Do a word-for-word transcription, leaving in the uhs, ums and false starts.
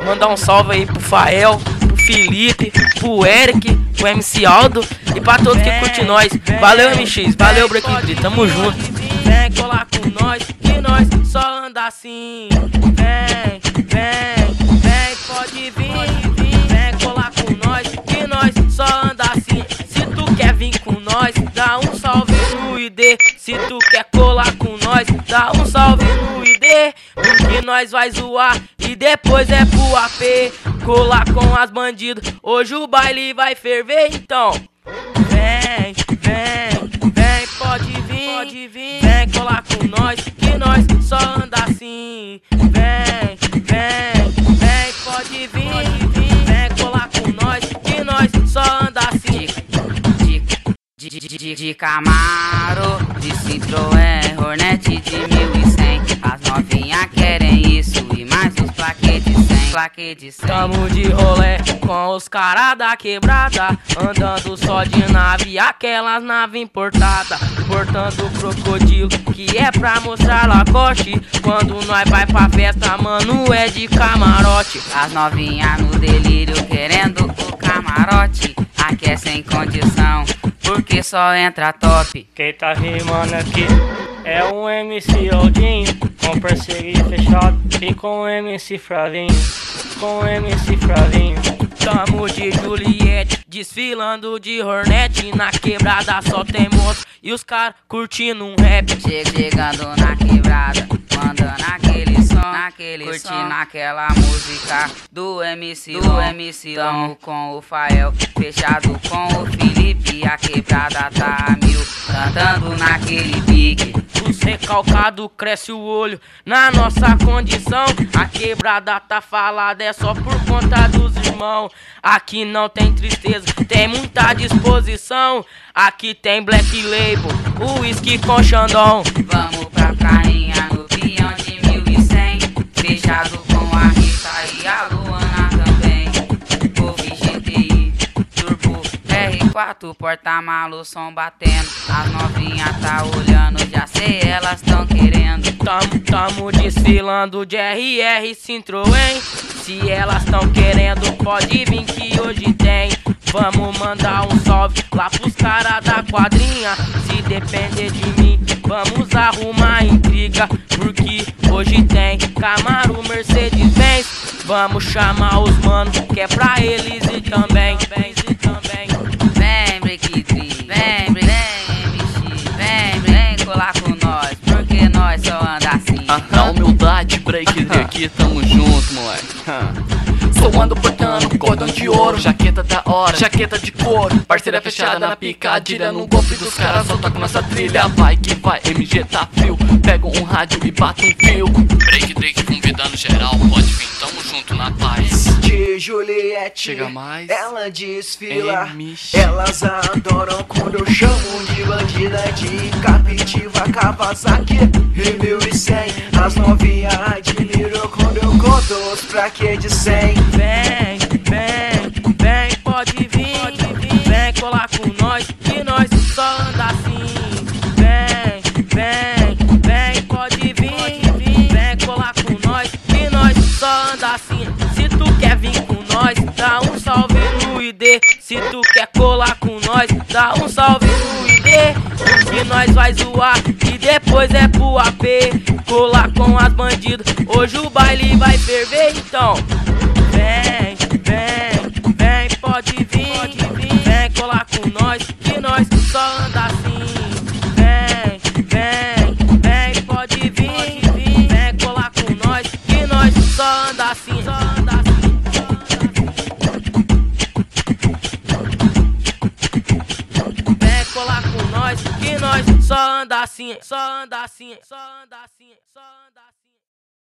Mandar um salve aí pro Fael, pro Felipe, pro Eric, pro M C Aldo e pra todos que curtem nós. Valeu, M X, valeu, Breaking Three, tamo junto. Vem colar com nós, que nós só anda assim. Vem, vem, vem, pode vir. Vem colar com nós, que nós só anda assim. Se tu quer vir com nós, dá um salve no I D. Se tu quer colar com nós, dá um salve no I D. Porque nós vai zoar e depois é pro A P. Colar com as bandidas, hoje o baile vai ferver. Então, vem, vem, vem, pode vir, pode vir. Vem colar com nós, que nós só anda assim. Vem, vem, vem, pode vir, pode vir. Vem colar com nós, que nós só anda assim. De, de, de, de, de Camaro, de Citroën, Hornet de mil e cem. As novinhas querem isso e mais os plaquê de cem, plaquê de cem. Tamo de rolê com os caras da quebrada, andando só de nave, aquelas nave importada, portando crocodilo, que é pra mostrar Lacoste. Quando nós vai pra festa, mano, é de camarote. As novinhas no delírio querendo o camarote. Aqui é sem condição, porque só entra top. Quem tá rimando aqui é um M C Aldinho, com parceria fechado, e com o M C Fravinho, com o M C Fravinho. Tamo de Juliette, desfilando de Hornet. Na quebrada só tem moço e os caras curtindo um rap. Chegando na quebrada, mandando aquele som, naquele curtindo som, aquela música do M C, do M C. Tamo com o Fael, fechado com o Felipe. A quebrada tá a mil, cantando naquele pique. Os recalcados cresce o olho na nossa condição. A quebrada tá falada, é só por conta dos irmãos. Aqui não tem tristeza, tem muita disposição. Aqui tem Black Label, whisky com Xandão. Vamos pra prainha no peão de mil e cem, fechado com a Rita e a Luana também. Golf G T I, Turbo R quatro, porta-malo, som batendo. As novinhas tá olhando, já sei, elas tão querendo. Tamo, tamo desfilando de R R Citroën. Se elas tão querendo, pode vir que hoje tem. Vamos mandar um salve lá pros caras da quadrinha. Se depender de mim, vamos arrumar intriga, porque hoje tem Camaro, Mercedes Benz. Vamos chamar os manos, que é pra eles e também, também, e também. Vem, Breaking Three, vem, vem, M X, vem, vem colar com nós, porque nós só anda assim. Na humildade, Breaking Three aqui, tamo junto, moleque. Só ando portando cordão de ouro, jaqueta da hora, jaqueta de couro, parceira fechada na picadilha, no golpe dos caras só toca nossa trilha. Vai que vai, M G tá frio, pega um rádio e bate um fio. Break, break, convidando geral, pode vir, tamo junto na paz. De Juliette, chega mais, ela desfila, M X. Elas adoram quando eu chamo de bandida, de Captiva, Kawasaki e mil e cem. As novinhas admiram quando eu conto os plaquê de cem. Vem, vem, vem, pode vir, pode vir. Vem colar com nós, que nós só anda assim. Vem, vem, vem, pode vir, pode vir. Vem colar com nós, que nós só anda assim. Se tu quer vir com nós, dá um salve no I D. Se tu quer colar com nós, dá um salve no I D. Porque nós vai zoar e depois é pro A P. Colar com as bandidas, hoje o baile vai ferver. Então, vem, vem, vem, pode vir, pode vir. Vem colar com nós, que nós só anda assim. Vem, vem, vem, pode vir, pode vir. Vem colar com nós, que nós só anda assim, só anda assim, só anda assim. Vem colar com nós, que nós só anda assim, só anda assim, só anda assim, só anda assim.